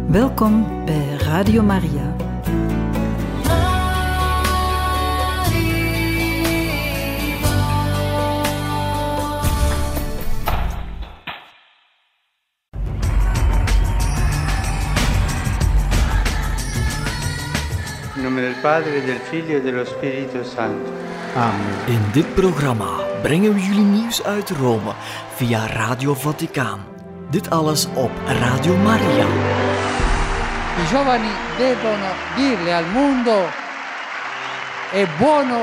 Welkom bij Radio Maria. In nome del Padre, del Figlio e dello Spirito Santo. Amen. In dit programma brengen we jullie nieuws uit Rome via Radio Vaticaan. Dit alles op Radio Maria. I giovani devono dirle al mondo: è buono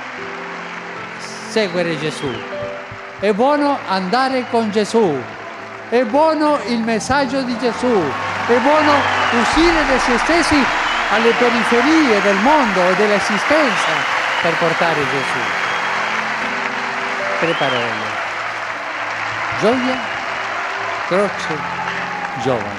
seguire Gesù, è buono andare con Gesù, è buono il messaggio di Gesù, è buono uscire da se stessi alle periferie del mondo e dell'esistenza per portare Gesù. Tre parole: gioia, croce, giovani.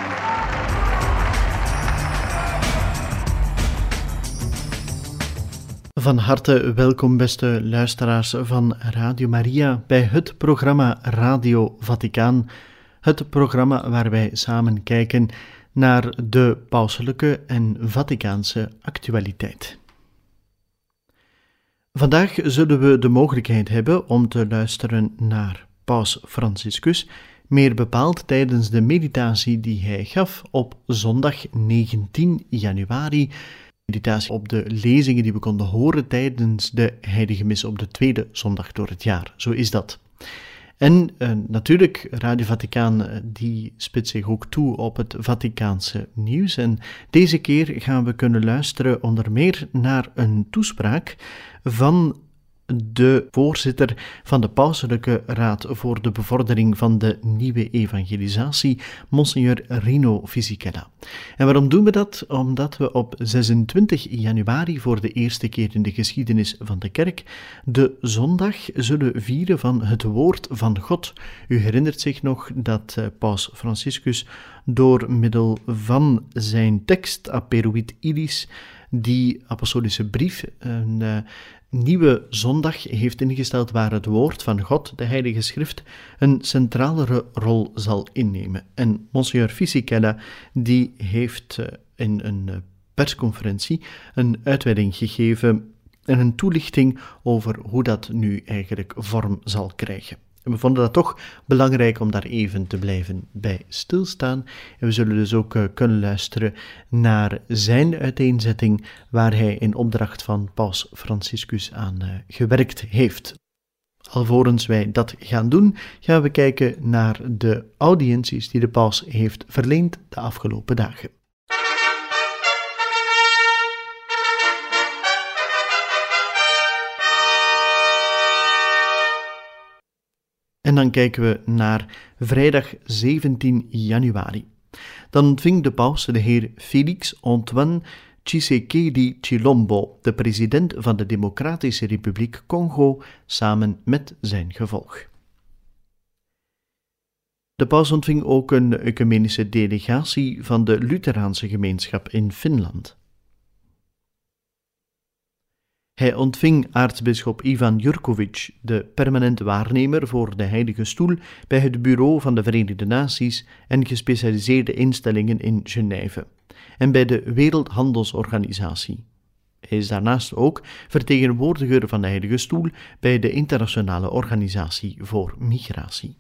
Van harte welkom, beste luisteraars van Radio Maria, bij het programma Radio Vaticaan. Het programma waar wij samen kijken naar de pauselijke en Vaticaanse actualiteit. Vandaag zullen we de mogelijkheid hebben om te luisteren naar Paus Franciscus, meer bepaald tijdens de meditatie die hij gaf op zondag 19 januari. Meditatie op de lezingen die we konden horen tijdens de Heilige Mis op de tweede zondag door het jaar. Zo is dat. En natuurlijk, Radio Vaticaan die spitst zich ook toe op het Vaticaanse nieuws. En deze keer gaan we kunnen luisteren onder meer naar een toespraak van de voorzitter van de Pauselijke Raad voor de Bevordering van de Nieuwe Evangelisatie, Monsignor Rino Fisichella. En waarom doen we dat? Omdat we op 26 januari voor de eerste keer in de geschiedenis van de kerk de zondag zullen vieren van het woord van God. U herinnert zich nog dat Paus Franciscus door middel van zijn tekst Aperuit Illis, die apostolische brief, een nieuwe zondag heeft ingesteld waar het woord van God, de Heilige Schrift, een centralere rol zal innemen. En Monsignor Fisichella die heeft in een persconferentie een uitweiding gegeven en een toelichting over hoe dat nu eigenlijk vorm zal krijgen. En we vonden dat toch belangrijk om daar even te blijven bij stilstaan. En we zullen dus ook kunnen luisteren naar zijn uiteenzetting waar hij in opdracht van Paus Franciscus aan gewerkt heeft. Alvorens wij dat gaan doen, gaan we kijken naar de audiënties die de paus heeft verleend de afgelopen dagen. En dan kijken we naar vrijdag 17 januari. Dan ontving de paus de heer Félix Antoine Tshisekedi Tshilombo, de president van de Democratische Republiek Congo, samen met zijn gevolg. De paus ontving ook een ecumenische delegatie van de Lutheraanse gemeenschap in Finland. Hij ontving aartsbisschop Ivan Jurkovic, de permanent waarnemer voor de Heilige Stoel bij het Bureau van de Verenigde Naties en gespecialiseerde instellingen in Genève en bij de Wereldhandelsorganisatie. Hij is daarnaast ook vertegenwoordiger van de Heilige Stoel bij de Internationale Organisatie voor Migratie.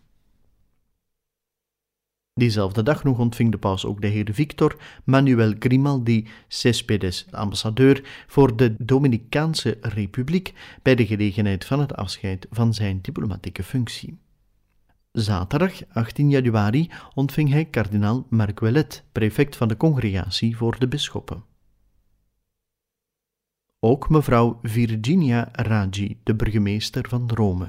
Diezelfde dag nog ontving de paus ook de heer Victor Manuel Grimaldi Céspedes, ambassadeur voor de Dominicaanse Republiek, bij de gelegenheid van het afscheid van zijn diplomatieke functie. Zaterdag 18 januari ontving hij kardinaal Marc Ouellet, prefect van de Congregatie voor de Bisschoppen. Ook mevrouw Virginia Raggi, de burgemeester van Rome.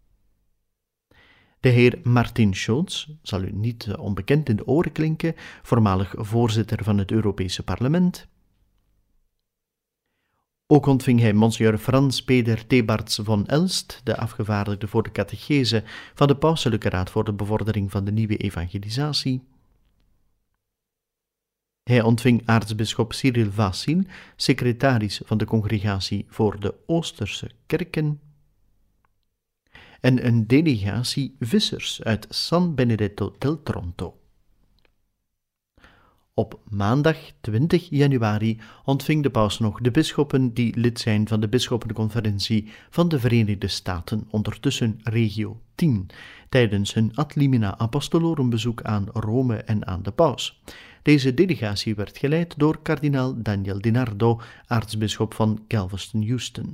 De heer Martin Schulz, zal u niet onbekend in de oren klinken, voormalig voorzitter van het Europese Parlement. Ook ontving hij Monsignor Frans Peter Thebarts von Elst, de afgevaardigde voor de catechese van de Pauselijke Raad voor de Bevordering van de Nieuwe Evangelisatie. Hij ontving aartsbisschop Cyril Vassil, secretaris van de Congregatie voor de Oosterse Kerken, en een delegatie vissers uit San Benedetto del Tronto. Op maandag 20 januari ontving de paus nog de bisschoppen die lid zijn van de bisschoppenconferentie van de Verenigde Staten, ondertussen regio 10, tijdens hun ad limina apostolorum bezoek aan Rome en aan de paus. Deze delegatie werd geleid door kardinaal Daniel DiNardo, aartsbisschop van Galveston-Houston.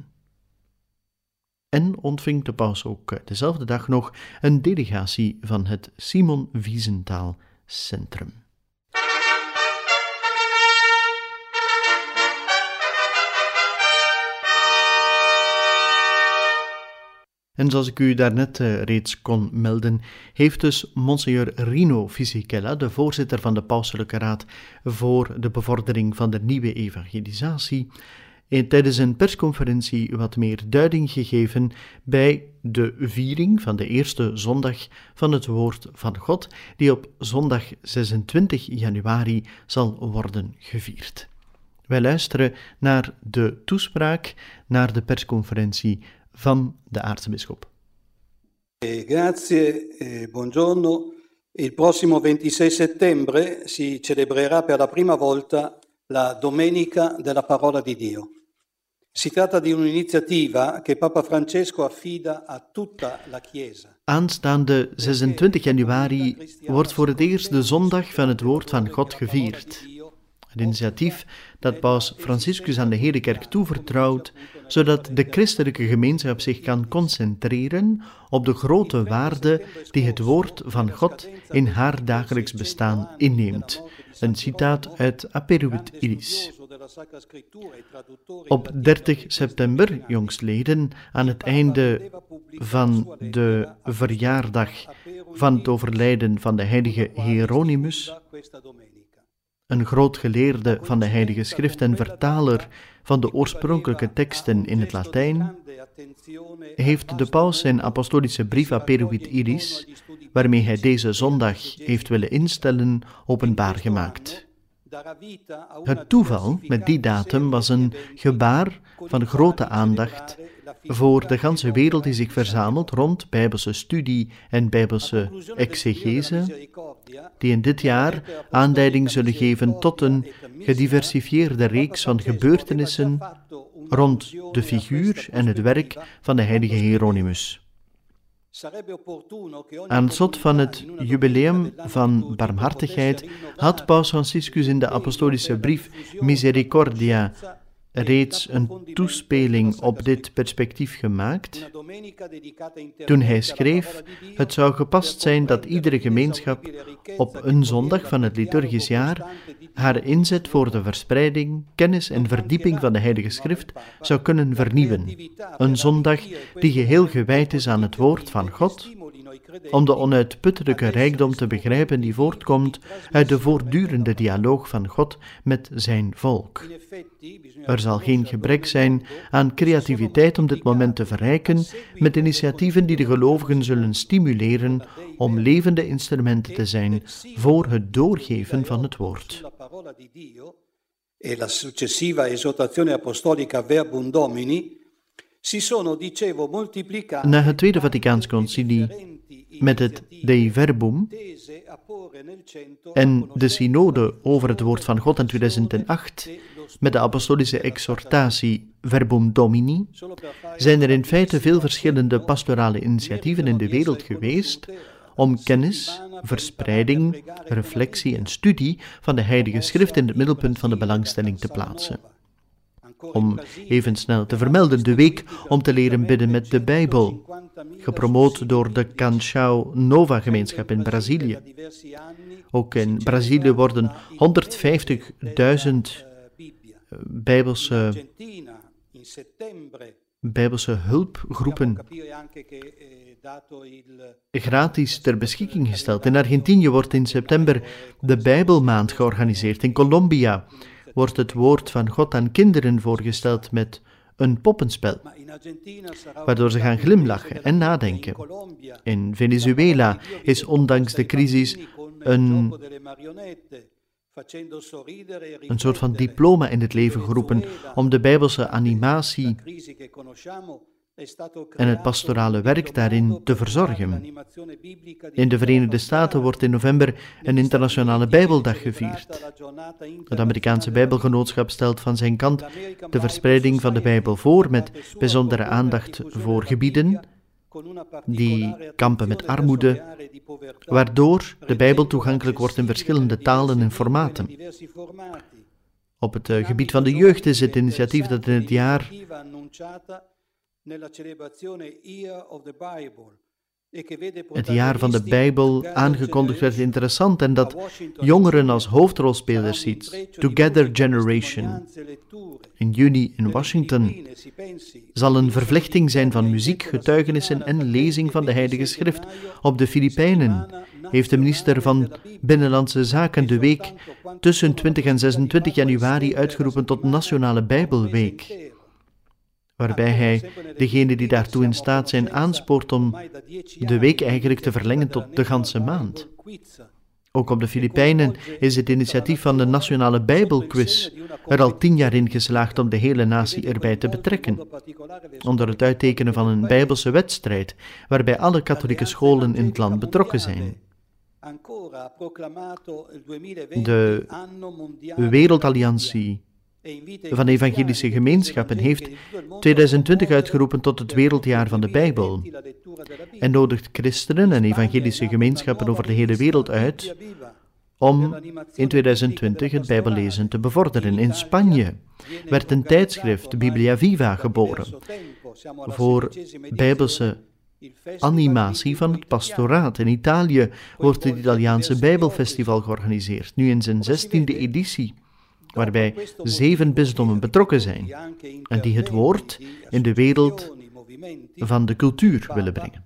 En ontving de paus ook dezelfde dag nog een delegatie van het Simon Wiesenthal Centrum. En zoals ik u daarnet reeds kon melden, heeft dus Monsignor Rino Fisichella, de voorzitter van de Pauselijke Raad voor de bevordering van de nieuwe evangelisatie, tijdens een persconferentie wat meer duiding gegeven bij de viering van de eerste zondag van het Woord van God, die op zondag 26 januari zal worden gevierd. Wij luisteren naar de toespraak, naar de persconferentie van de aartsbisschop. Grazie, buongiorno. Il prossimo 26 settembre si celebrerà per la prima volta la Domenica della Parola di Dio. Si tratta di un'iniziativa che Papa Francesco affida a tutta la Chiesa. Aanstaande 26 januari wordt voor het eerst de zondag van het Woord van God gevierd. Een initiatief dat paus Franciscus aan de hele kerk toevertrouwt, zodat de christelijke gemeenschap zich kan concentreren op de grote waarde die het woord van God in haar dagelijks bestaan inneemt. Een citaat uit Aperuit Iris. Op 30 september, jongstleden, aan het einde van de verjaardag van het overlijden van de heilige Hieronymus, een groot geleerde van de Heilige Schrift en vertaler van de oorspronkelijke teksten in het Latijn, heeft de paus zijn apostolische brief Aperuit Iris, waarmee hij deze zondag heeft willen instellen, openbaar gemaakt. Het toeval met die datum was een gebaar van grote aandacht voor de ganse wereld die zich verzamelt rond Bijbelse studie en Bijbelse exegese, die in dit jaar aanleiding zullen geven tot een gediversifieerde reeks van gebeurtenissen rond de figuur en het werk van de heilige Hieronymus. Aan het slot van het jubileum van barmhartigheid had paus Franciscus in de apostolische brief Misericordia reeds een toespeling op dit perspectief gemaakt, toen hij schreef: het zou gepast zijn dat iedere gemeenschap op een zondag van het liturgisch jaar haar inzet voor de verspreiding, kennis en verdieping van de Heilige Schrift zou kunnen vernieuwen. Een zondag die geheel gewijd is aan het woord van God, om de onuitputtelijke rijkdom te begrijpen die voortkomt uit de voortdurende dialoog van God met zijn volk. Er zal geen gebrek zijn aan creativiteit om dit moment te verrijken met initiatieven die de gelovigen zullen stimuleren om levende instrumenten te zijn voor het doorgeven van het woord. E la successiva esortazione apostolica Verbum Domini si sono, dicevo, moltiplicati. Na het Tweede Vaticaans Concilie met het Dei Verbum en de synode over het woord van God in 2008 met de apostolische exhortatie Verbum Domini zijn er in feite veel verschillende pastorale initiatieven in de wereld geweest om kennis, verspreiding, reflectie en studie van de Heilige Schrift in het middelpunt van de belangstelling te plaatsen. Om even snel te vermelden, de week om te leren bidden met de Bijbel, gepromoot door de Canção Nova gemeenschap in Brazilië. Ook in Brazilië worden 150.000 Bijbelse hulpgroepen gratis ter beschikking gesteld. In Argentinië wordt in september de Bijbelmaand georganiseerd. In Colombia wordt het woord van God aan kinderen voorgesteld met een poppenspel, waardoor ze gaan glimlachen en nadenken. In Venezuela is ondanks de crisis een soort van diploma in het leven geroepen om de Bijbelse animatie en het pastorale werk daarin te verzorgen. In de Verenigde Staten wordt in november een internationale Bijbeldag gevierd. Het Amerikaanse Bijbelgenootschap stelt van zijn kant de verspreiding van de Bijbel voor met bijzondere aandacht voor gebieden die kampen met armoede, waardoor de Bijbel toegankelijk wordt in verschillende talen en formaten. Op het gebied van de jeugd is het initiatief dat in het jaar van de Bijbel aangekondigd werd interessant en dat jongeren als hoofdrolspelers ziet. Together Generation. In juni in Washington zal een vervlechting zijn van muziek, getuigenissen en lezing van de Heilige Schrift. Op de Filipijnen heeft de minister van Binnenlandse Zaken de week tussen 20 en 26 januari uitgeroepen tot Nationale Bijbelweek, waarbij hij degenen die daartoe in staat zijn aanspoort om de week eigenlijk te verlengen tot de ganse maand. Ook op de Filipijnen is het initiatief van de Nationale Bijbelquiz er al 10 jaar in geslaagd om de hele natie erbij te betrekken, onder het uittekenen van een Bijbelse wedstrijd, waarbij alle katholieke scholen in het land betrokken zijn. De Wereldalliantie van Evangelische Gemeenschappen heeft 2020 uitgeroepen tot het Wereldjaar van de Bijbel en nodigt christenen en evangelische gemeenschappen over de hele wereld uit om in 2020 het Bijbellezen te bevorderen. In Spanje werd een tijdschrift, Biblia Viva, geboren voor Bijbelse animatie van het pastoraat. In Italië wordt het Italiaanse Bijbelfestival georganiseerd, nu in zijn 16e editie, waarbij 7 bisdommen betrokken zijn en die het woord in de wereld van de cultuur willen brengen.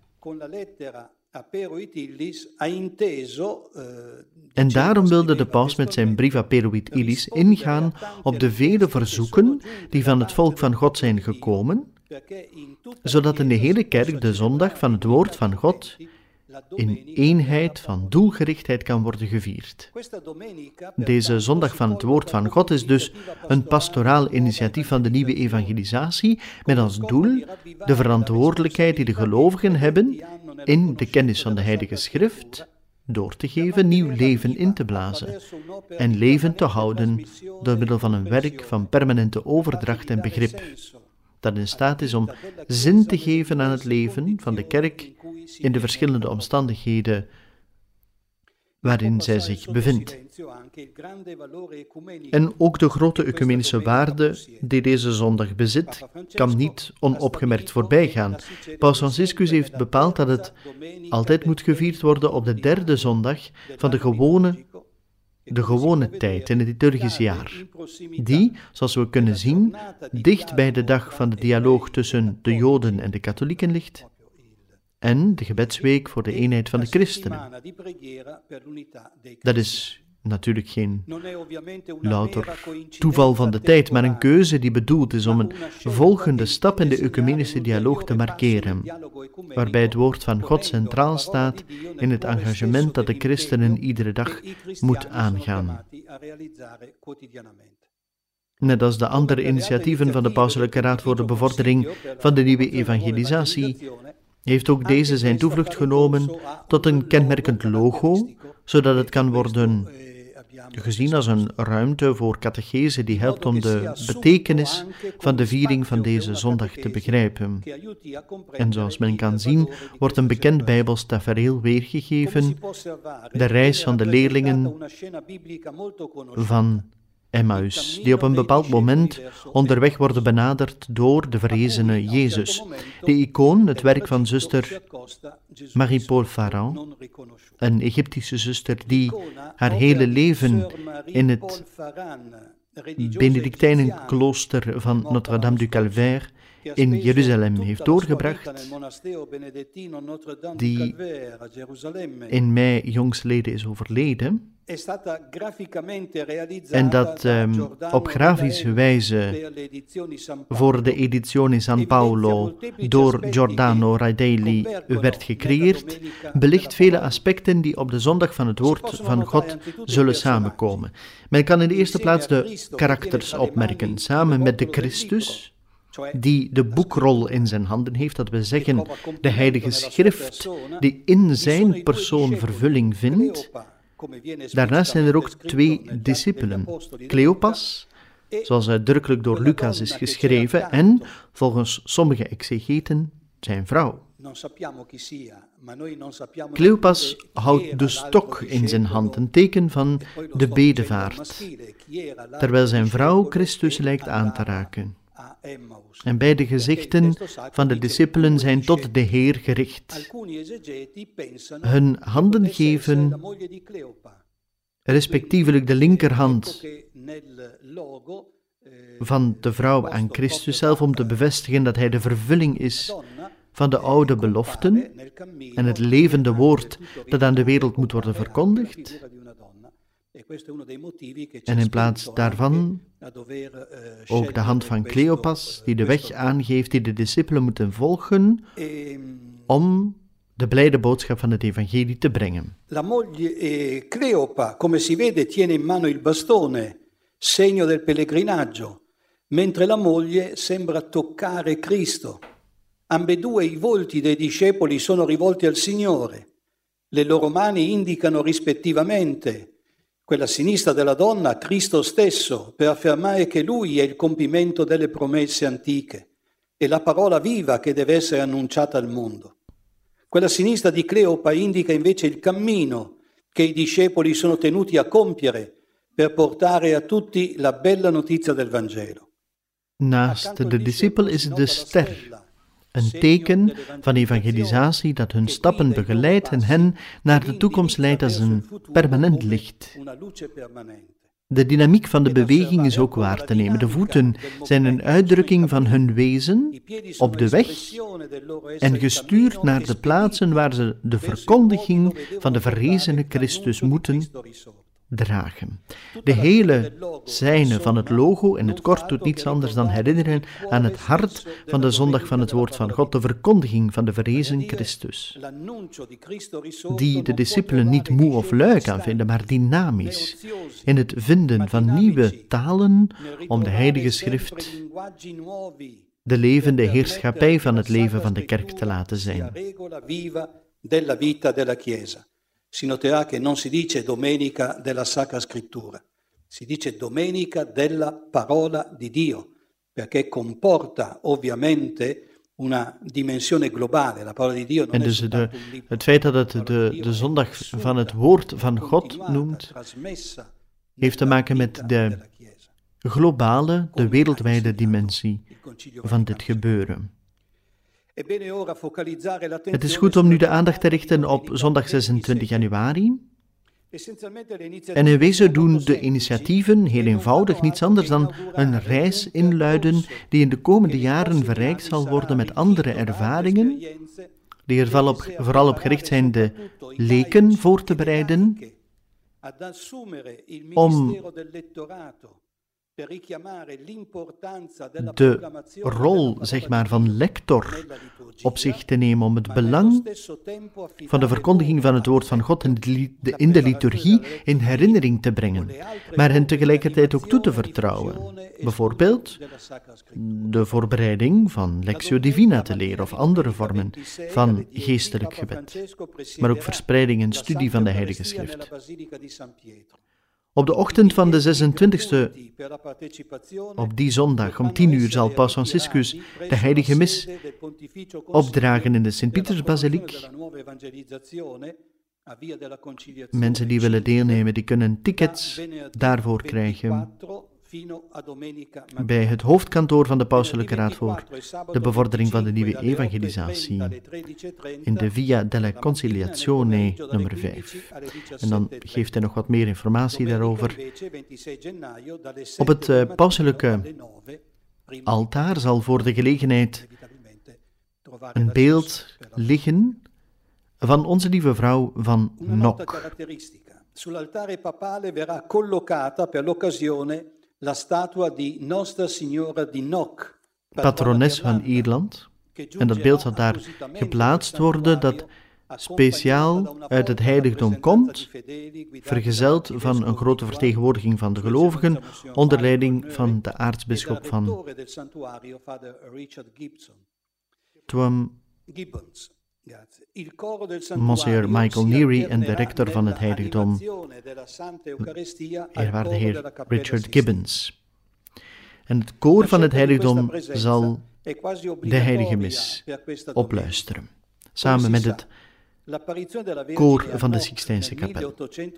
En daarom wilde de paus met zijn brief Aperuit Illis ingaan op de vele verzoeken die van het volk van God zijn gekomen, zodat in de hele kerk de zondag van het woord van God in eenheid van doelgerichtheid kan worden gevierd. Deze zondag van het woord van God is dus een pastoraal initiatief van de nieuwe evangelisatie met als doel de verantwoordelijkheid die de gelovigen hebben in de kennis van de Heilige Schrift door te geven, nieuw leven in te blazen en leven te houden door middel van een werk van permanente overdracht en begrip, dat in staat is om zin te geven aan het leven van de kerk in de verschillende omstandigheden waarin zij zich bevindt. En ook de grote ecumenische waarde die deze zondag bezit, kan niet onopgemerkt voorbij gaan. Paus Franciscus heeft bepaald dat het altijd moet gevierd worden op de 3e zondag van de gewone tijd in het liturgisch jaar, die, zoals we kunnen zien, dicht bij de dag van de dialoog tussen de Joden en de katholieken ligt, en de gebedsweek voor de eenheid van de christenen. Dat is natuurlijk geen louter toeval van de tijd, maar een keuze die bedoeld is om een volgende stap in de ecumenische dialoog te markeren, waarbij het woord van God centraal staat in het engagement dat de christenen iedere dag moet aangaan. Net als de andere initiatieven van de Pauselijke Raad voor de Bevordering van de Nieuwe Evangelisatie, heeft ook deze zijn toevlucht genomen tot een kenmerkend logo, zodat het kan worden gezien als een ruimte voor catechese die helpt om de betekenis van de viering van deze zondag te begrijpen. En zoals men kan zien, wordt een bekend Bijbels tafereel weergegeven, de reis van de leerlingen van Emmaus, die op een bepaald moment onderweg worden benaderd door de verrezene Jezus. De icoon, het werk van zuster Marie-Paul Farran, een Egyptische zuster die haar hele leven in het Benedictijnenklooster van Notre-Dame du Calvaire in Jeruzalem heeft doorgebracht, die in mei jongstleden is overleden, en dat op grafische wijze voor de Edizione San Paolo door Giordano Raidelli werd gecreëerd, belicht vele aspecten die op de zondag van het woord van God zullen samenkomen. Men kan in de eerste plaats de karakters opmerken, samen met de Christus, die de boekrol in zijn handen heeft, dat we zeggen de Heilige Schrift die in zijn persoon vervulling vindt. Daarnaast zijn er ook 2 discipelen, Cleopas, zoals uitdrukkelijk door Lucas is geschreven, en volgens sommige exegeten zijn vrouw. Cleopas houdt de stok in zijn hand, een teken van de bedevaart, terwijl zijn vrouw Christus lijkt aan te raken. En beide gezichten van de discipelen zijn tot de Heer gericht. Hun handen geven respectievelijk de linkerhand van de vrouw aan Christus zelf om te bevestigen dat hij de vervulling is van de oude beloften en het levende woord dat aan de wereld moet worden verkondigd. En in plaats daarvan ook de hand van Cleopas, die de weg aangeeft die de discipelen moeten volgen om de blijde boodschap van het evangelie te brengen. La moglie Cleopa, come si vede, tiene in mano il bastone, segno del pellegrinaggio, mentre la moglie sembra toccare Cristo. Ambedue i volti dei discepoli sono rivolti al Signore. Le loro mani indicano rispettivamente, quella a sinistra della donna, Cristo stesso, per affermare che Lui è il compimento delle promesse antiche e la parola viva che deve essere annunciata al mondo. Quella a sinistra di Cleopa indica invece il cammino che i discepoli sono tenuti a compiere per portare a tutti la bella notizia del Vangelo. Naast de discipel is de ster een teken van evangelisatie dat hun stappen begeleidt en hen naar de toekomst leidt als een permanent licht. De dynamiek van de beweging is ook waar te nemen. De voeten zijn een uitdrukking van hun wezen op de weg en gestuurd naar de plaatsen waar ze de verkondiging van de verrezene Christus moeten dragen. De hele scène van het logo in het kort doet niets anders dan herinneren aan het hart van de zondag van het woord van God, de verkondiging van de verrezen Christus, die de discipelen niet moe of lui kan vinden, maar dynamisch, in het vinden van nieuwe talen om de Heilige Schrift de levende heerschappij van het leven van de kerk te laten zijn. Si noterà che non si dice domenica della Sacra Scrittura, si dice domenica della parola di Dio, perché comporta ovviamente una dimensione globale. La parola di Dio non en dus het feit dat het de zondag van het woord van God noemt, heeft te maken met de globale, de wereldwijde dimensie van dit gebeuren. Het is goed om nu de aandacht te richten op zondag 26 januari. En in wezen doen de initiatieven heel eenvoudig niets anders dan een reis inluiden die in de komende jaren verrijkt zal worden met andere ervaringen, die er vooral op gericht zijn de leken voor te bereiden, om de rol, zeg maar, van lector op zich te nemen, om het belang van de verkondiging van het woord van God in de liturgie in herinnering te brengen, maar hen tegelijkertijd ook toe te vertrouwen. Bijvoorbeeld de voorbereiding van Lectio Divina te leren of andere vormen van geestelijk gebed, maar ook verspreiding en studie van de Heilige Schrift. Op de ochtend van de 26e, op die zondag om 10:00 zal Paus Franciscus de heilige mis opdragen in de Sint-Pietersbasiliek. Mensen die willen deelnemen, die kunnen tickets daarvoor krijgen bij het hoofdkantoor van de Pauselijke Raad voor de bevordering van de nieuwe evangelisatie in de Via della Conciliazione nummer 5. En dan geeft hij nog wat meer informatie daarover. Op het pauselijke altaar zal voor de gelegenheid een beeld liggen van onze lieve vrouw van Nok. Sull'altare papale verrà collocata per l'occasione la statua di Nostra Signora di Nok, patrones van Ierland. En dat beeld zal daar geplaatst worden, dat speciaal uit het heiligdom komt, vergezeld van een grote vertegenwoordiging van de gelovigen, onder leiding van de aartsbisschop van Tuam, Monsieur Michael Neary, en de rector van het heiligdom, eerwaarde heer Richard Gibbons. En het koor van het heiligdom zal de heilige mis opluisteren, samen met het koor van de Sixtijnse kapel.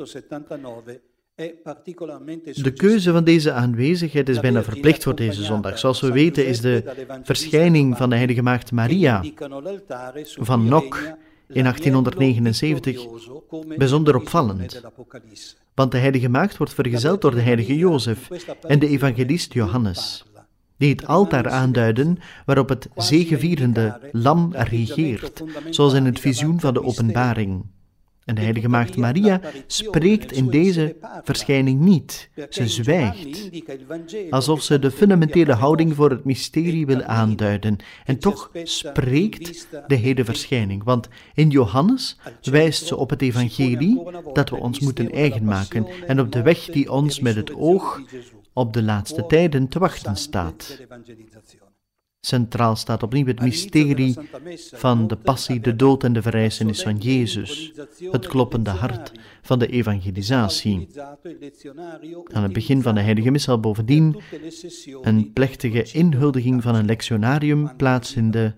De keuze van deze aanwezigheid is bijna verplicht voor deze zondag. Zoals we weten is de verschijning van de heilige maagd Maria van Nok in 1879 bijzonder opvallend. Want de heilige maagd wordt vergezeld door de heilige Jozef en de evangelist Johannes, die het altaar aanduiden waarop het zegevierende lam regeert, zoals in het visioen van de openbaring. En de heilige maagd Maria spreekt in deze verschijning niet. Ze zwijgt, alsof ze de fundamentele houding voor het mysterie wil aanduiden. En toch spreekt de hele verschijning, want in Johannes wijst ze op het evangelie dat we ons moeten eigen maken en op de weg die ons met het oog op de laatste tijden te wachten staat. Centraal staat opnieuw het mysterie van de passie, de dood en de verrijzenis van Jezus, het kloppende hart van de evangelisatie. Aan het begin van de heilige mis zal bovendien een plechtige inhuldiging van een lectionarium plaatsvinden,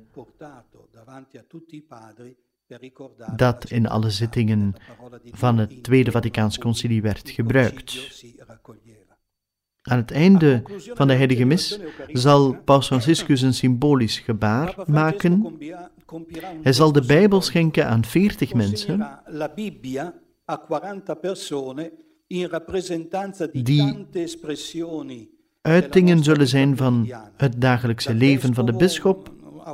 dat in alle zittingen van het Tweede Vaticaans Concilie werd gebruikt. Aan het einde van de heilige mis zal Paus Franciscus een symbolisch gebaar maken. Hij zal de Bijbel schenken aan 40 mensen, die uitingen zullen zijn van het dagelijkse leven van de bisschop,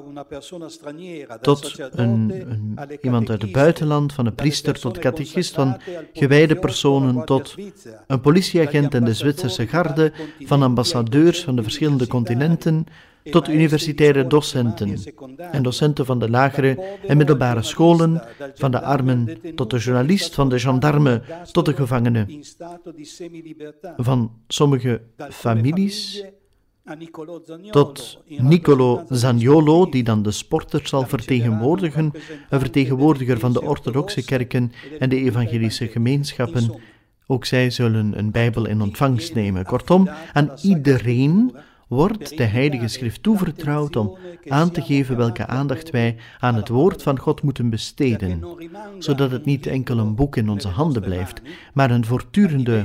tot iemand uit het buitenland, van een priester tot catechist, van gewijde personen tot een politieagent en de Zwitserse garde, van ambassadeurs van de verschillende continenten, tot universitaire docenten en docenten van de lagere en middelbare scholen, van de armen tot de journalist, van de gendarme tot de gevangene, van sommige families tot Niccolò Zaniolo, die dan de sporters zal vertegenwoordigen, een vertegenwoordiger van de orthodoxe kerken en de evangelische gemeenschappen. Ook zij zullen een Bijbel in ontvangst nemen. Kortom, aan iedereen wordt de Heilige Schrift toevertrouwd om aan te geven welke aandacht wij aan het woord van God moeten besteden, zodat het niet enkel een boek in onze handen blijft, maar een voortdurende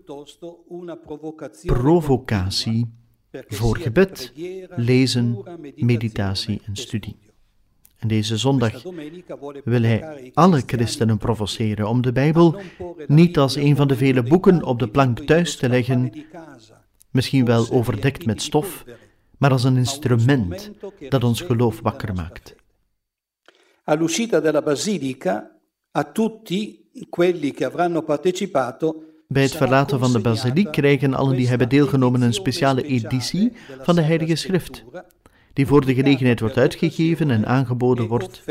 provocatie voor gebed, lezen, meditatie en studie. En deze zondag wil hij alle christenen provoceren om de Bijbel niet als een van de vele boeken op de plank thuis te leggen, misschien wel overdekt met stof, maar als een instrument dat ons geloof wakker maakt. All'uscita della basilica, a tutti quelli che avranno partecipato. Bij het verlaten van de basiliek krijgen allen die hebben deelgenomen een speciale editie van de Heilige Schrift, die voor de gelegenheid wordt uitgegeven en aangeboden wordt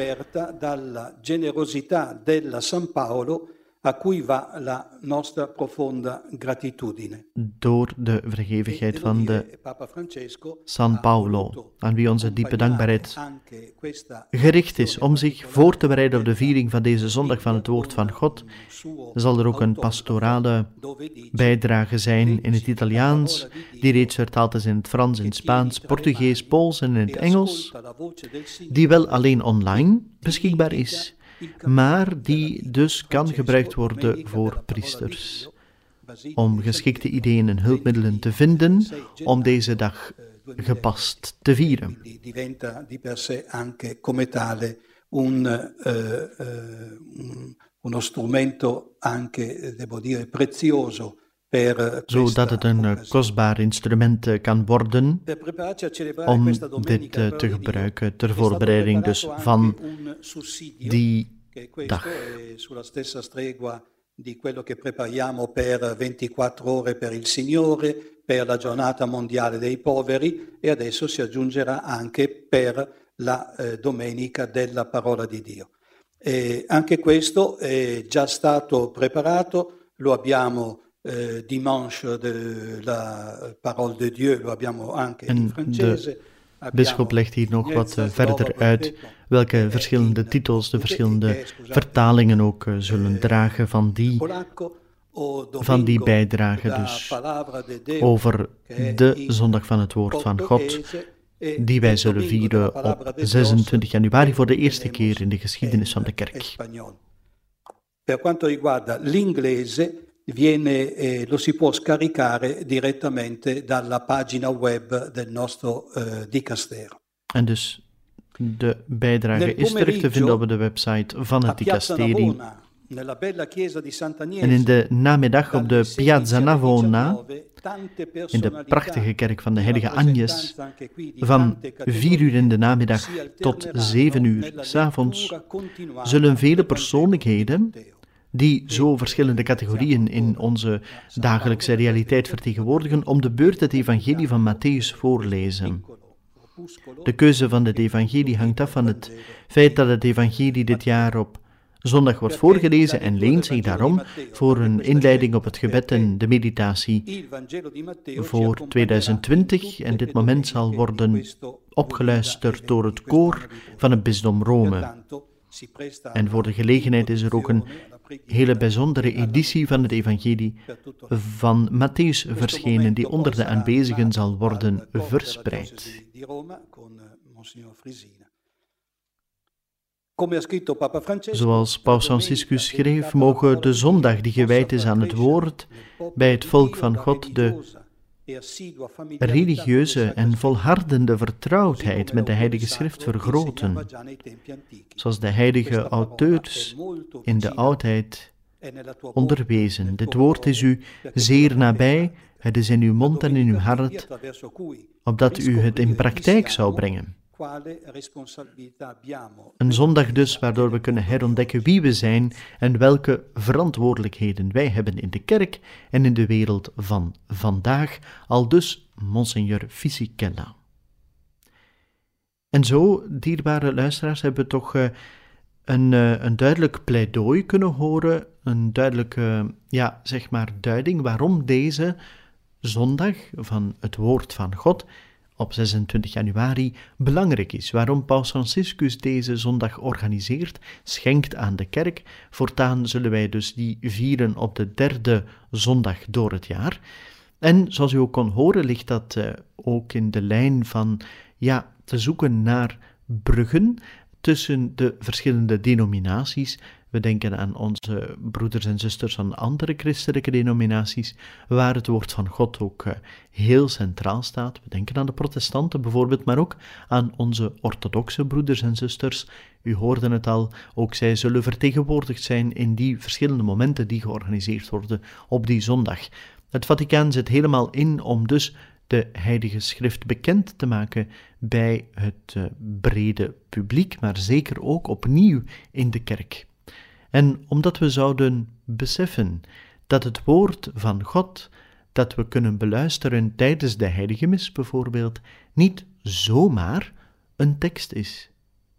a cui va la nostra profonda gratitudine. Door de vergevigheid van de San Paolo, aan wie onze diepe dankbaarheid gericht is om zich voor te bereiden op de viering van deze zondag van het woord van God, zal er ook een pastorale bijdrage zijn in het Italiaans, die reeds vertaald is in het Frans, in het Spaans, Portugees, Pools en in het Engels, die wel alleen online beschikbaar is, maar die dus kan gebruikt worden voor priesters, om geschikte ideeën en hulpmiddelen te vinden om deze dag gepast te vieren. Diventa di per sé anche come tale uno strumento anche, devo dire, prezioso. Zodat het een kostbaar instrument kan worden om dit te gebruiken ter voorbereiding dus van die dag. Di quello che prepariamo per 24 ore per il Signore, per la giornata mondiale dei poveri e adesso si aggiungerà anche per la domenica della parola di Dio. E anche questo è già stato preparato, lo abbiamo dimanche de la Parole de Dieu, lo abbiamo anche in francese. Bisschop legt hier nog wat verder uit welke verschillende titels de verschillende vertalingen ook zullen dragen van die bijdrage, dus over de zondag van het woord van God, die wij zullen vieren op 26 januari voor de eerste keer in de geschiedenis van de kerk. Per quanto riguarda l'inglese, lo si può scaricare direttamente dalla pagina web del nostro dicastero. En dus de bijdrage is terug te vinden op de website van het dicasterie. En in de namiddag op de Piazza Navona, in de prachtige kerk van de heilige Agnes, van 4 uur in de namiddag tot 7 uur 's avonds, zullen vele persoonlijkheden die zo verschillende categorieën in onze dagelijkse realiteit vertegenwoordigen, om de beurt het evangelie van Matthäus voorlezen. De keuze van het evangelie hangt af van het feit dat het evangelie dit jaar op zondag wordt voorgelezen en leent zich daarom voor een inleiding op het gebed en de meditatie voor 2020. En dit moment zal worden opgeluisterd door het koor van het bisdom Rome. En voor de gelegenheid is er ook een hele bijzondere editie van het evangelie van Matthäus verschenen, die onder de aanwezigen zal worden verspreid. Zoals Paus Franciscus schreef, mogen de zondag die gewijd is aan het woord bij het volk van God de religieuze en volhardende vertrouwdheid met de Heilige Schrift vergroten, zoals de heilige auteurs in de oudheid onderwezen. Dit woord is u zeer nabij, het is in uw mond en in uw hart, opdat u het in praktijk zou brengen. Een zondag dus waardoor we kunnen herontdekken wie we zijn en welke verantwoordelijkheden wij hebben in de kerk en in de wereld van vandaag, aldus Monseigneur Fisichella. En zo, dierbare luisteraars, hebben we toch een duidelijk pleidooi kunnen horen, een duidelijke, duiding waarom deze zondag van het woord van God op 26 januari belangrijk is, waarom Paus Franciscus deze zondag organiseert, schenkt aan de kerk. Voortaan zullen wij dus die vieren op de 3e zondag door het jaar. En zoals u ook kon horen, ligt dat ook in de lijn van te zoeken naar bruggen tussen de verschillende denominaties. We denken aan onze broeders en zusters van andere christelijke denominaties, waar het woord van God ook heel centraal staat. We denken aan de protestanten bijvoorbeeld, maar ook aan onze orthodoxe broeders en zusters. U hoorde het al, ook zij zullen vertegenwoordigd zijn in die verschillende momenten die georganiseerd worden op die zondag. Het Vaticaan zet helemaal in om dus de Heilige Schrift bekend te maken bij het brede publiek, maar zeker ook opnieuw in de kerk. En omdat we zouden beseffen dat het woord van God, dat we kunnen beluisteren tijdens de heilige mis bijvoorbeeld, niet zomaar een tekst is.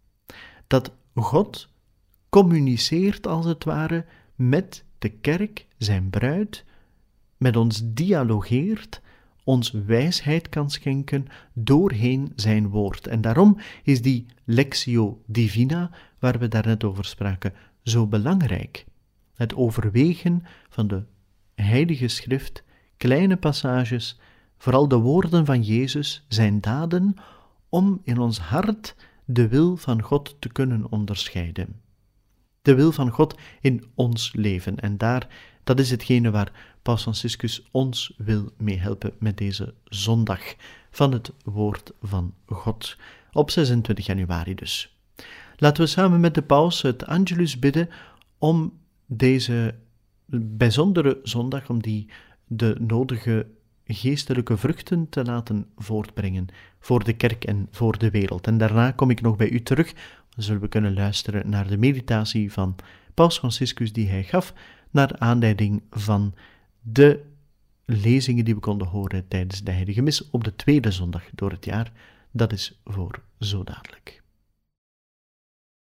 Dat God communiceert als het ware met de kerk, zijn bruid, met ons dialogeert, ons wijsheid kan schenken doorheen zijn woord. En daarom is die Lectio Divina, waar we daarnet over spraken, zo belangrijk. Het overwegen van de Heilige Schrift, kleine passages, vooral de woorden van Jezus, zijn daden, om in ons hart de wil van God te kunnen onderscheiden. De wil van God in ons leven. En dat is hetgene waar Paus Franciscus ons wil meehelpen met deze zondag van het woord van God. Op 26 januari dus. Laten we samen met de paus het Angelus bidden om deze bijzondere zondag, om de nodige geestelijke vruchten te laten voortbrengen voor de kerk en voor de wereld. En daarna kom ik nog bij u terug, dan zullen we kunnen luisteren naar de meditatie van Paus Franciscus die hij gaf naar aanleiding van de lezingen die we konden horen tijdens de Heilige Mis op de 2e zondag door het jaar. Dat is voor zo dadelijk.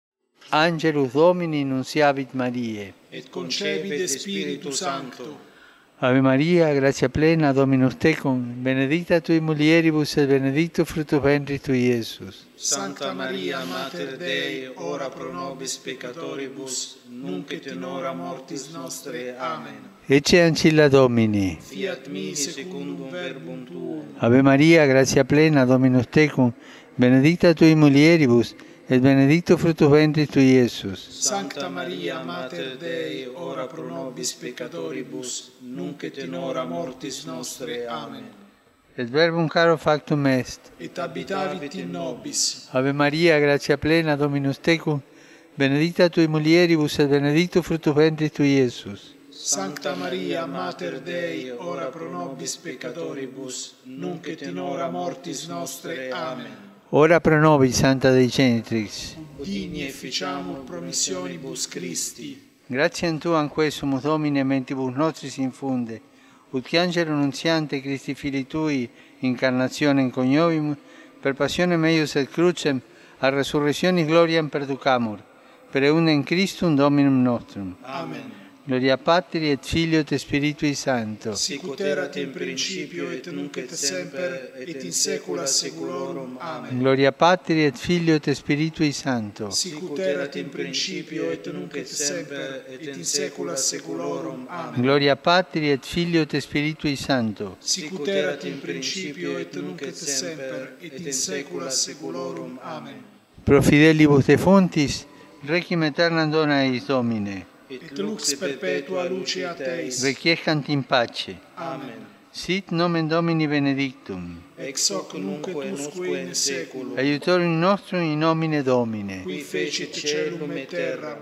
Angelus Domini nunciavit Mariae. Et concepit Spiritus Sancto. Ave Maria, gratia plena, Dominus tecum, benedicta tui mulieribus et benedictus fructus ventris tui, Iesus. Sancta Maria, Mater Dei, ora pro nobis peccatoribus, nunc et in hora mortis nostre. Amen. Ecce ancilla Domini. Fiat mi secundum verbum tuum. Ave Maria, gratia plena, Dominus tecum, benedicta tui mulieribus, et benedictus fructus ventris tui, Iesus. Sancta Maria, Mater Dei, ora pro nobis peccatoribus, nunc et in hora mortis nostre. Amen. Et verbum caro factum est. Et habitavit in nobis. Ave Maria, gratia plena, Dominus tecum, benedicta tui mulieribus, et benedictus fructus ventris tui, Iesus. Sancta Maria, Mater Dei, ora pro nobis peccatoribus, nunc et in hora mortis nostre. Amen. Ora pro nobis, Santa Dei Genitrix. Digni efficiamur promissionibus Christi. Gratiam Tuam quesumus Domine mentibus nostris infunde, ut angelo nuntiante Christi Filii Tui, incarnationem coniovimus, per passionem eius et crucem, a resurrectionis gloriam perducamur, per eundem Christum Dominum nostrum. Amen. Gloria Patri et Filio et Spiritui Sancto. Sicut erat in principio et nunc et semper et in saecula saeculorum. Amen. Gloria Patri et Filio et Spiritui Sancto. Sicut erat in principio et nunc et semper et in saecula saeculorum. Amen. Gloria Patri et Filio et Spiritui Sancto. Sicut erat in principio et nunc et semper et in saecula saeculorum. Amen. Pro fidelibus defuntis, requiem aeternam dona eis Domine. Et lux perpetua luceat eis. Requiescant in pace. Amen. Sit nomen Domini benedictum. Ex hoc nunc et usque in saeculum. Aiutorium nostrum in nomine Domine. Qui fecit caelum et terram.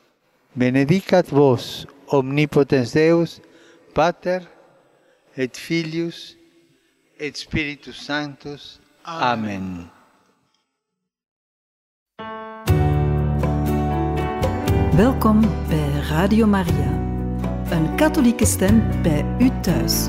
Benedicat vos, omnipotens Deus, Pater, et Filius, et Spiritus Sanctus. Amen. Welkom bij Radio Maria, een katholieke stem bij u thuis.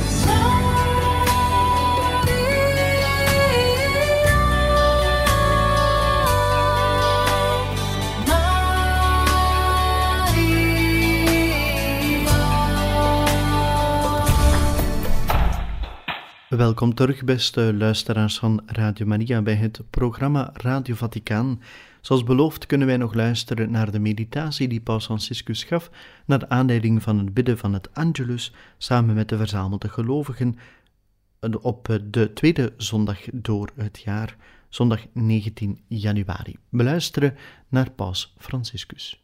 Welkom terug, beste luisteraars van Radio Maria, bij het programma Radio Vaticaan. Zoals beloofd kunnen wij nog luisteren naar de meditatie die Paus Franciscus gaf naar aanleiding van het bidden van het Angelus samen met de verzamelde gelovigen op de tweede zondag door het jaar, zondag 19 januari. We luisteren naar Paus Franciscus.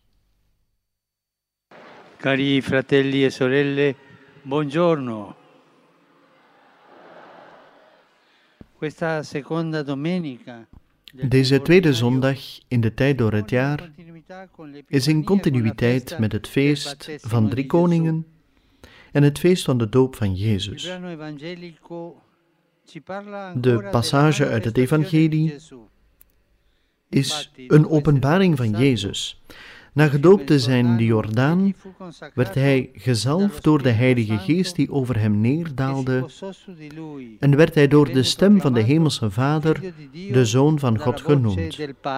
Cari fratelli e sorelle, buongiorno. Questa seconda domenica Deze tweede zondag in de tijd door het jaar is in continuïteit met het feest van Drie Koningen en het feest van de doop van Jezus. De passage uit het Evangelie is een openbaring van Jezus. Na gedoopt te zijn in de Jordaan, werd hij gezalfd door de Heilige Geest die over hem neerdaalde en werd hij door de stem van de Hemelse Vader de Zoon van God genoemd.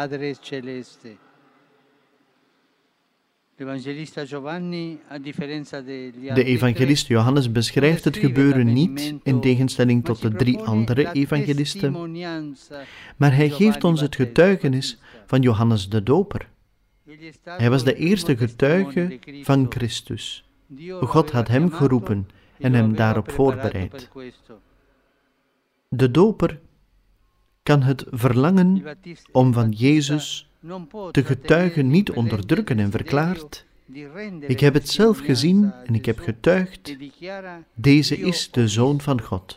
De evangelist Johannes beschrijft het gebeuren niet in tegenstelling tot de drie andere evangelisten, maar hij geeft ons het getuigenis van Johannes de Doper. Hij was de eerste getuige van Christus. God had hem geroepen en hem daarop voorbereid. De doper kan het verlangen om van Jezus te getuigen niet onderdrukken en verklaart: ik heb het zelf gezien en ik heb getuigd, deze is de Zoon van God.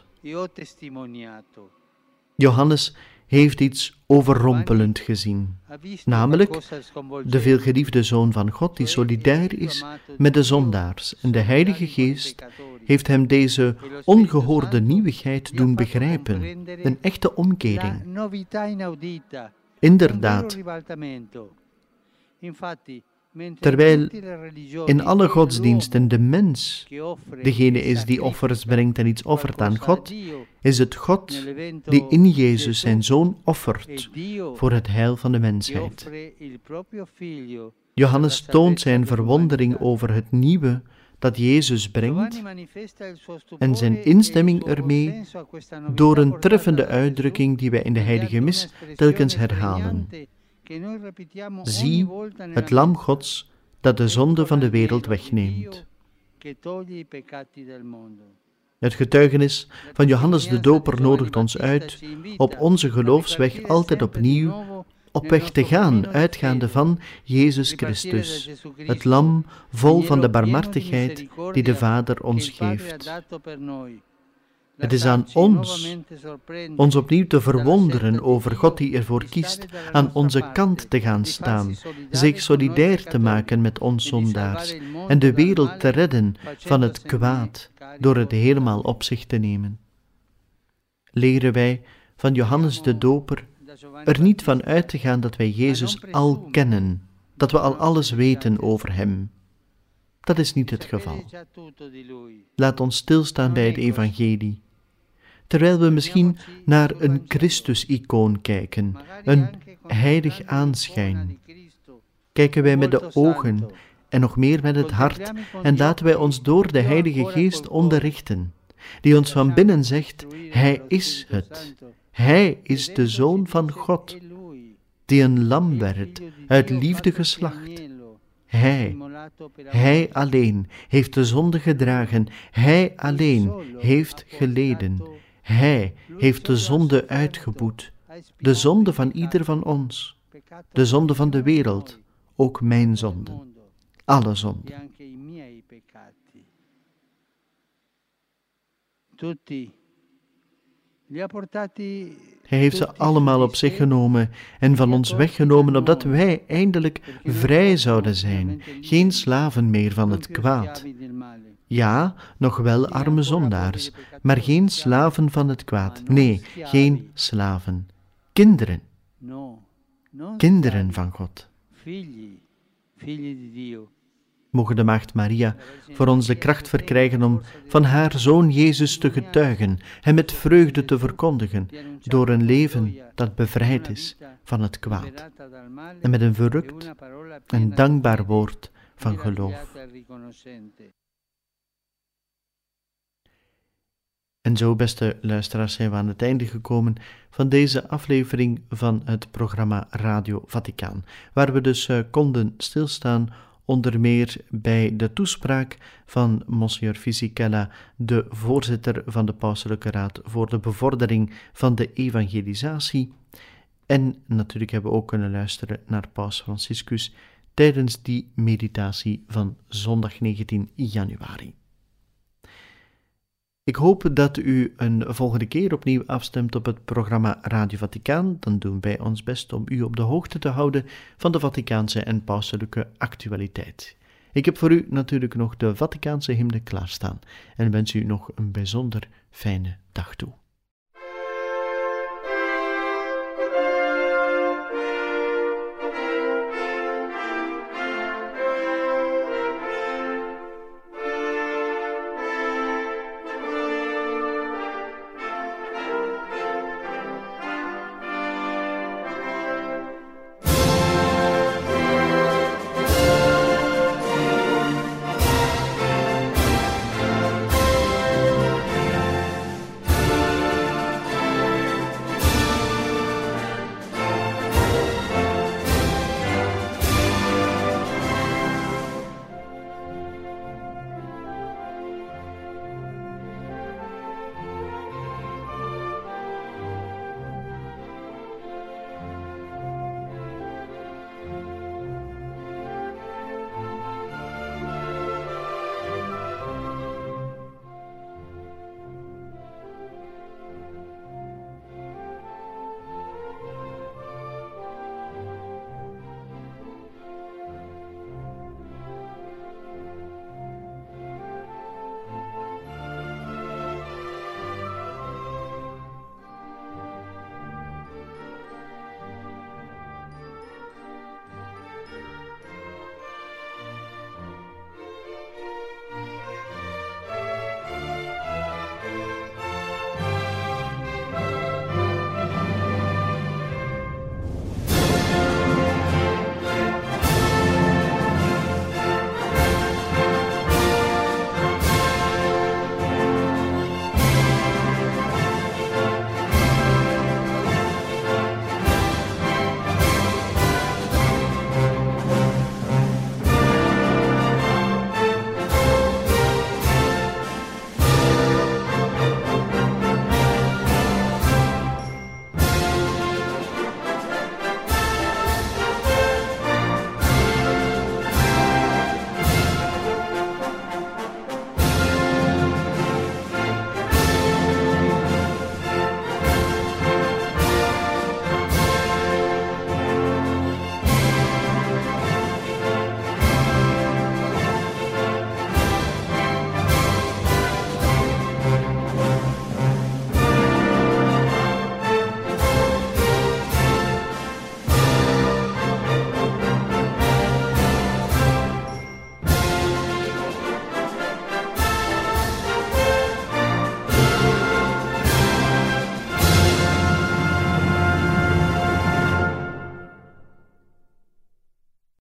Johannes heeft iets overrompelend gezien, namelijk de veelgeliefde Zoon van God die solidair is met de zondaars, en de Heilige Geest heeft hem deze ongehoorde nieuwigheid doen begrijpen, een echte omkering. Inderdaad, Terwijl in alle godsdiensten de mens degene is die offers brengt en iets offert aan God, is het God die in Jezus zijn Zoon offert voor het heil van de mensheid. Johannes toont zijn verwondering over het nieuwe dat Jezus brengt en zijn instemming ermee door een treffende uitdrukking die wij in de Heilige Mis telkens herhalen. Zie, het lam Gods dat de zonde van de wereld wegneemt. Het getuigenis van Johannes de Doper nodigt ons uit op onze geloofsweg altijd opnieuw op weg te gaan, uitgaande van Jezus Christus, het lam vol van de barmhartigheid die de Vader ons geeft. Het is aan ons opnieuw te verwonderen over God die ervoor kiest aan onze kant te gaan staan, zich solidair te maken met ons zondaars en de wereld te redden van het kwaad door het helemaal op zich te nemen. Leren wij van Johannes de Doper er niet van uit te gaan dat wij Jezus al kennen, dat we al alles weten over Hem. Dat is niet het geval. Laat ons stilstaan bij het evangelie. Terwijl we misschien naar een Christus-icoon kijken, een heilig aanschijn, kijken wij met de ogen en nog meer met het hart en laten wij ons door de Heilige Geest onderrichten, die ons van binnen zegt, Hij is het. Hij is de Zoon van God, die een lam werd, uit liefde geslacht. Hij alleen heeft de zonde gedragen, Hij alleen heeft geleden. Hij heeft de zonde uitgeboet, de zonde van ieder van ons, de zonde van de wereld, ook mijn zonde, alle zonden. Hij heeft ze allemaal op zich genomen en van ons weggenomen, opdat wij eindelijk vrij zouden zijn, geen slaven meer van het kwaad. Ja, nog wel arme zondaars, maar geen slaven van het kwaad. Nee, geen slaven. Kinderen. Kinderen van God. Mogen de Maagd Maria voor ons de kracht verkrijgen om van haar Zoon Jezus te getuigen, hem met vreugde te verkondigen, door een leven dat bevrijd is van het kwaad, en met een verrukt en dankbaar woord van geloof. En zo, beste luisteraars, zijn we aan het einde gekomen van deze aflevering van het programma Radio Vaticaan, waar we dus konden stilstaan onder meer bij de toespraak van Monsignor Fisichella, de voorzitter van de Pauselijke Raad voor de bevordering van de evangelisatie. En natuurlijk hebben we ook kunnen luisteren naar Paus Franciscus tijdens die meditatie van zondag 19 januari. Ik hoop dat u een volgende keer opnieuw afstemt op het programma Radio Vaticaan. Dan doen wij ons best om u op de hoogte te houden van de Vaticaanse en pauselijke actualiteit. Ik heb voor u natuurlijk nog de Vaticaanse hymne klaarstaan en wens u nog een bijzonder fijne dag toe.